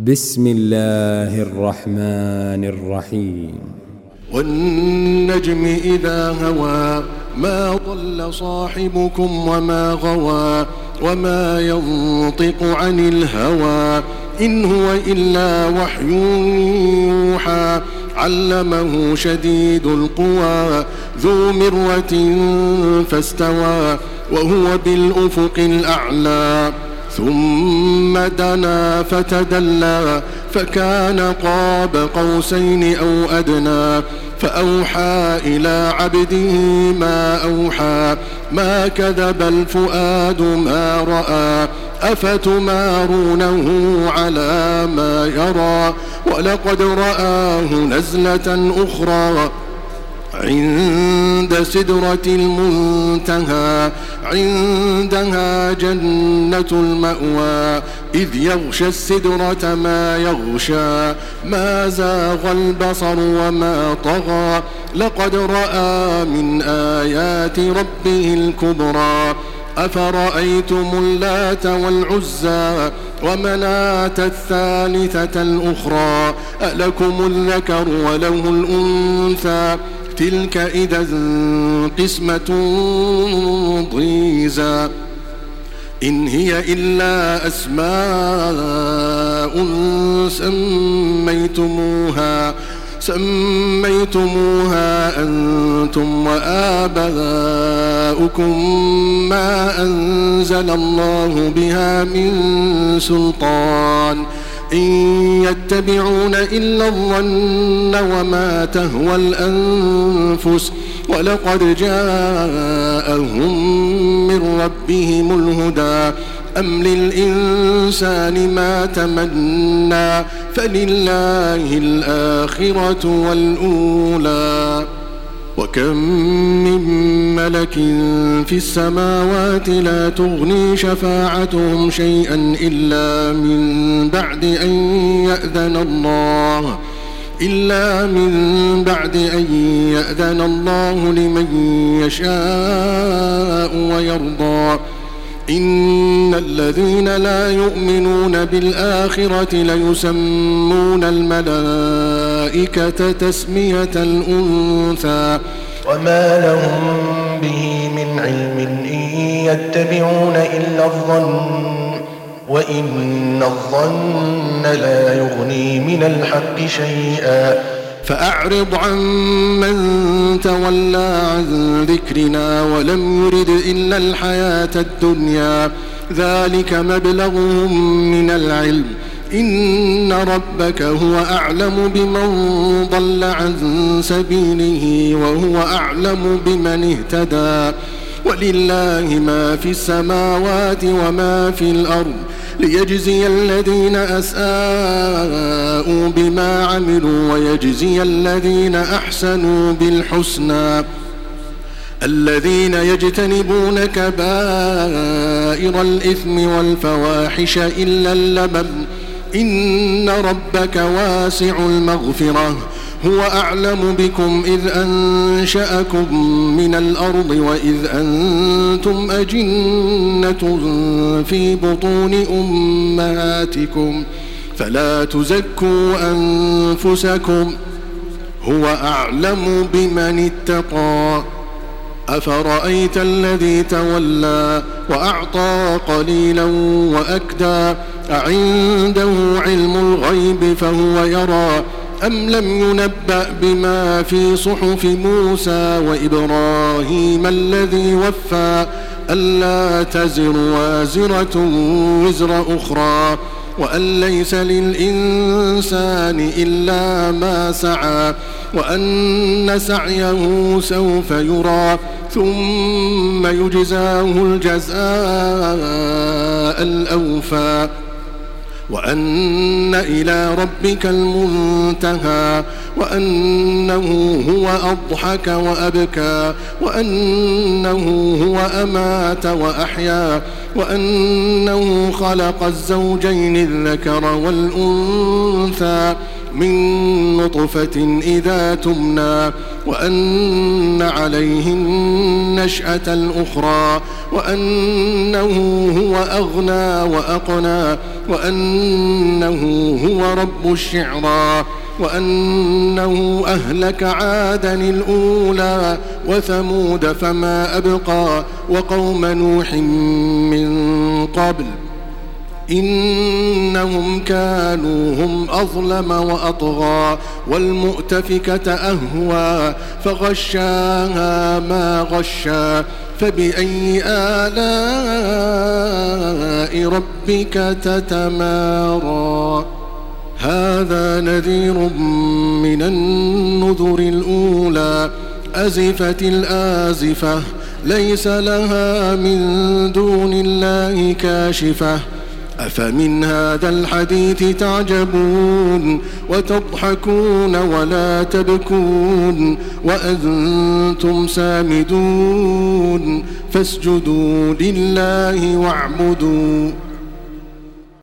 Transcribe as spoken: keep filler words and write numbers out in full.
بسم الله الرحمن الرحيم. والنجم إذا هوى ما ضل صاحبكم وما غوى وما ينطق عن الهوى إن هو إلا وحي يوحى علمه شديد القوى ذو مرة فاستوى وهو بالأفق الأعلى ثم دنا فتدلى فكان قاب قوسين أو أدنى فأوحى إلى عبده ما أوحى ما كذب الفؤاد ما رأى أفتمارونه على ما يرى ولقد رآه نزلة أخرى عند سدرة المنتهى عندها جنة المأوى إذ يغشى السدرة ما يغشى ما زاغ البصر وما طغى لقد رأى من آيات ربه الكبرى أفرأيتم اللات والعزى ومناة الثالثة الأخرى ألكم الذكر وله الأنثى تلك إذا قسمة ضيزى إن هي إلا أسماء سميتموها سميتموها أنتم وآباؤكم ما أنزل الله بها من سلطان إن يتبعون إلا الظن وما تهوى الأنفس ولقد جاءهم من ربهم الهدى أم للإنسان ما تمنى فلله الآخرة والأولى وكم من ملك في السماوات لا تغني شفاعتهم شيئا إلا من بعد أن يأذن الله إلا من بعد أن يأذن الله لمن يشاء ويرضى إن الذين لا يؤمنون بالآخرة ليسمون الملائكة تسمية الأنثى وما لهم به من علم إن يتبعون إلا الظن وإن الظن لا يغني من الحق شيئا فأعرض عن من تولى عن ذكرنا ولم يرد إلا الحياة الدنيا ذلك مبلغهم من العلم إن ربك هو أعلم بمن ضل عن سبيله وهو أعلم بمن اهتدى ولله ما في السماوات وما في الأرض ليجزي الذين أساءوا بما عملوا ويجزي الذين أحسنوا بالحسنى الذين يجتنبون كبائر الإثم والفواحش إلا اللمم إن ربك واسع المغفرة هو أعلم بكم إذ أنشأكم من الأرض وإذ أنتم أجنة في بطون أمهاتكم فلا تزكوا أنفسكم هو أعلم بمن اتقى أفرأيت الذي تولى وأعطى قليلا وأكدى أعنده علم الغيب فهو يرى أم لم ينبأ بما في صحف موسى وإبراهيم الذي وفى ألا تزر وازرة وزر أخرى وأن ليس للإنسان إلا ما سعى وأن سعيه سوف يرى ثم يجزاه الجزاء الأوفى وأن إلى ربك المنتهى وأنه هو أضحك وأبكى وأنه هو أمات وأحيا وأنه خلق الزوجين الذكر والأنثى من نطفة إذا تمنى وأن عليه النشأة الأخرى وأنه هو أغنى وأقنى وأنه هو رب الشعرى وأنه أهلك عادا الأولى وثمود فما أبقى وقوم نوح من قبل إنهم كانوا هم أظلم وأطغى والمؤتفكة أهوى فغشاها ما غشا فبأي آلاء ربك تتمارى هذا نذير من النذر الأولى أزفت الآزفة ليس لها من دون الله كاشفة أفمن هذا الحديث تعجبون وتضحكون ولا تبكون وأنتم سامدون فاسجدوا لله واعبدوا